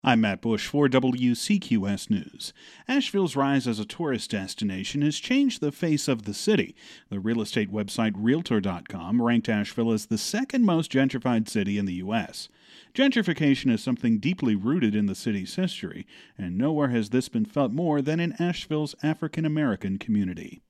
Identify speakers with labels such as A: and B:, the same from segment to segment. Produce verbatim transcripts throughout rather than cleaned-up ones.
A: I'm Matt Bush for W C Q S News. Asheville's rise as a tourist destination has changed the face of the city. The real estate website Realtor dot com ranked Asheville as the second most gentrified city in the U S Gentrification is something deeply rooted in the city's history, and nowhere has this been felt more than in Asheville's African American community.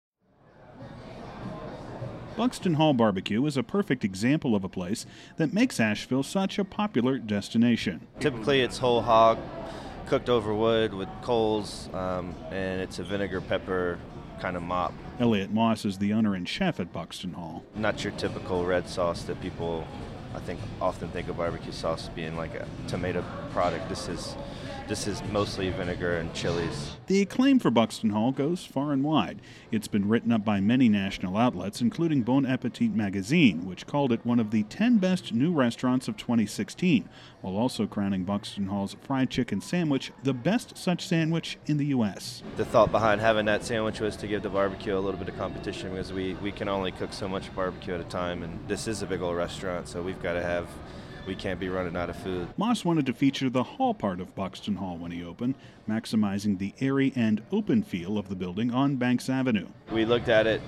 A: Buxton Hall Barbecue is a perfect example of a place that makes Asheville such a popular destination.
B: Typically it's whole hog, cooked over wood with coals, um, and it's a vinegar pepper kind of mop.
A: Elliot Moss is the owner and chef at Buxton Hall.
B: Not your typical red sauce that people, I think, often think of barbecue sauce being like a tomato product. This is This is mostly vinegar and chilies.
A: The acclaim for Buxton Hall goes far and wide. It's been written up by many national outlets, including Bon Appetit magazine, which called it one of the ten best new restaurants of twenty sixteen, while also crowning Buxton Hall's fried chicken sandwich the best such sandwich in the U S
B: The thought behind having that sandwich was to give the barbecue a little bit of competition, because we, we can only cook so much barbecue at a time, and this is a big old restaurant, so we've got to have We can't be running out of food.
A: Moss wanted to feature the hall part of Buxton Hall when he opened, maximizing the airy and open feel of the building on Banks Avenue.
B: We looked at it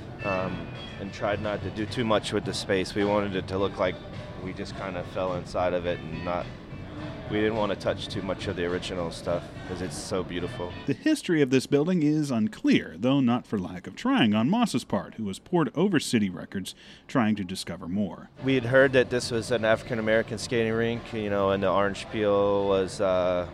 B: um, and tried not to do too much with the space. We wanted it to look like we just kind of fell inside of it and not. We didn't want to touch too much of the original stuff because it's so beautiful.
A: The history of this building is unclear, though not for lack of trying on Moss's part, who has pored over city records trying to discover more.
B: We had heard that this was an African-American skating rink, you know, and the orange peel was, uh,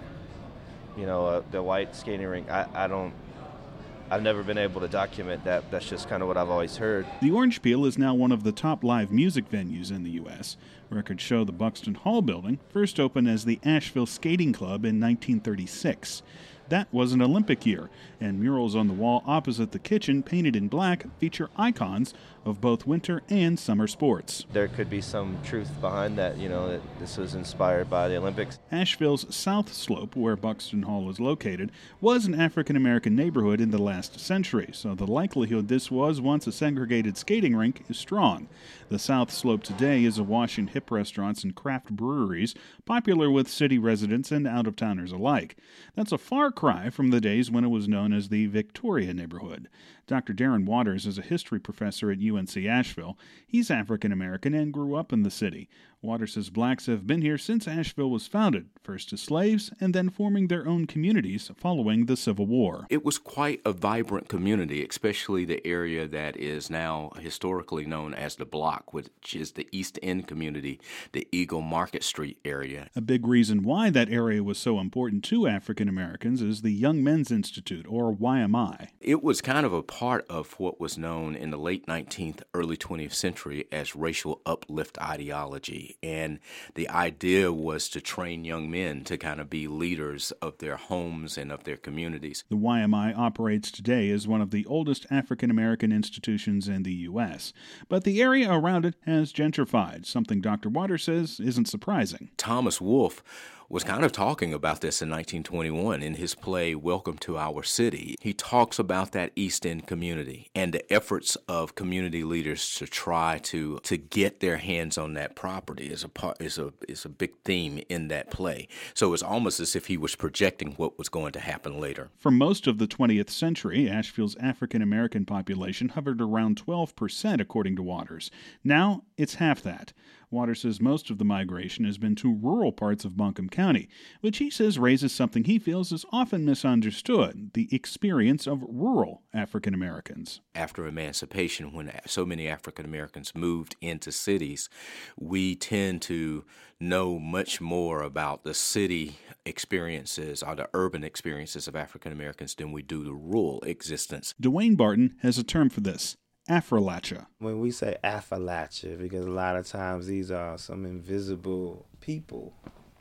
B: you know, uh, the white skating rink. I, I don't, I've never been able to document that. That's just kind of what I've always heard.
A: The Orange Peel is now one of the top live music venues in the U S Records show the Buxton Hall building first opened as the Asheville Skating Club in nineteen thirty-six. That was an Olympic year, and murals on the wall opposite the kitchen, painted in black, feature icons of both winter and summer sports.
B: There could be some truth behind that, you know, that this was inspired by the Olympics.
A: Asheville's South Slope, where Buxton Hall is located, was an African-American neighborhood in the last century, so the likelihood this was once a segregated skating rink is strong. The South Slope today is awash in hip restaurants and craft breweries, popular with city residents and out-of-towners alike. That's a far cry from the days when it was known as the Victoria neighborhood. Doctor Darren Waters is a history professor at U N C Asheville. He's African American and grew up in the city. Waters says blacks have been here since Asheville was founded, first as slaves and then forming their own communities following the Civil War.
C: It was quite a vibrant community, especially the area that is now historically known as the Block, which is the East End community, the Eagle Market Street area.
A: A big reason why that area was so important to African Americans is the Young Men's Institute, or Y M I.
C: It was kind of a part of what was known in the late nineteenth, early twentieth century as racial uplift ideology. And the idea was to train young men to kind of be leaders of their homes and of their communities.
A: The Y M I operates today as one of the oldest African American institutions in the U S, but the area around it has gentrified, something Doctor Waters says isn't surprising.
C: Thomas Wolfe was kind of talking about this in nineteen twenty-one in his play Welcome to Our City. He talks about that East End community and the efforts of community leaders to try to to get their hands on that property is a part is a is a big theme in that play. So it's almost as if he was projecting what was going to happen later.
A: For most of the twentieth century, Asheville's African American population hovered around twelve percent, according to Waters. Now it's half that. Waters says most of the migration has been to rural parts of Buncombe County, which he says raises something he feels is often misunderstood, the experience of rural African Americans.
C: After emancipation, when so many African Americans moved into cities, we tend to know much more about the city experiences or the urban experiences of African Americans than we do the rural existence.
A: Dwayne Barton has a term for this: Affrilacha.
D: When we say Affrilacha, because a lot of times these are some invisible people,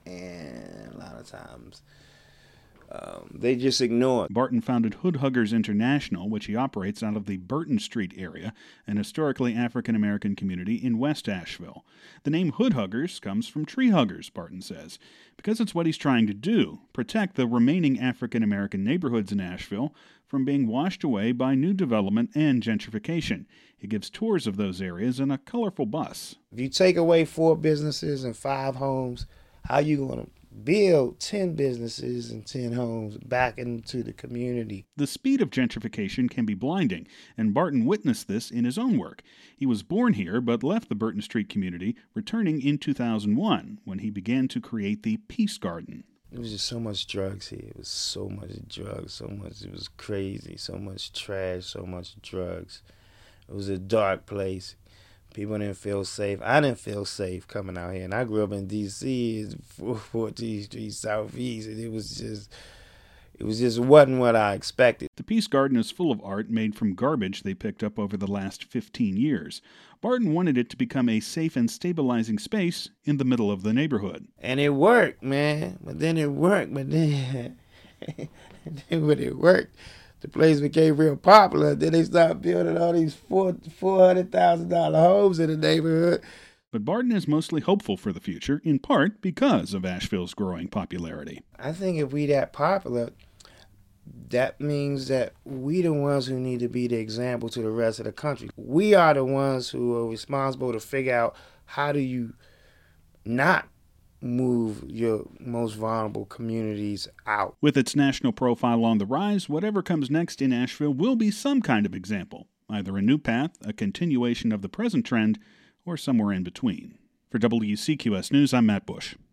D: and a lot of times um, they just ignore it.
A: Barton founded Hood Huggers International, which he operates out of the Burton Street area, an historically African-American community in West Asheville. The name Hood Huggers comes from tree huggers, Barton says, because it's what he's trying to do, protect the remaining African-American neighborhoods in Asheville from being washed away by new development and gentrification. He gives tours of those areas in a colorful bus.
D: If you take away four businesses and five homes, how are you going to build ten businesses and ten homes back into the community.
A: The speed of gentrification can be blinding, and Barton witnessed this in his own work. He was born here but left the Burton Street community, returning in two thousand one when he began to create the Peace Garden.
D: It was just so much drugs here. It was so much drugs, so much, it was crazy, so much trash, so much drugs. It was a dark place. People didn't feel safe. I didn't feel safe coming out here. And I grew up in D C, fourteenth Street Southeast, and it was just, it was just wasn't what I expected.
A: The Peace Garden is full of art made from garbage they picked up over the last fifteen years. Barton wanted it to become a safe and stabilizing space in the middle of the neighborhood.
D: And it worked, man. But then it worked, but then, then when it worked, the place became real popular. Then they started building all these four four hundred thousand dollar homes in the neighborhood.
A: But Barton is mostly hopeful for the future, in part because of Asheville's growing popularity.
D: I think if we that popular, that means that we the ones who need to be the example to the rest of the country. We are the ones who are responsible to figure out how do you not move your most vulnerable communities out.
A: With its national profile on the rise, whatever comes next in Asheville will be some kind of example, either a new path, a continuation of the present trend, or somewhere in between. For W C Q S News, I'm Matt Bush.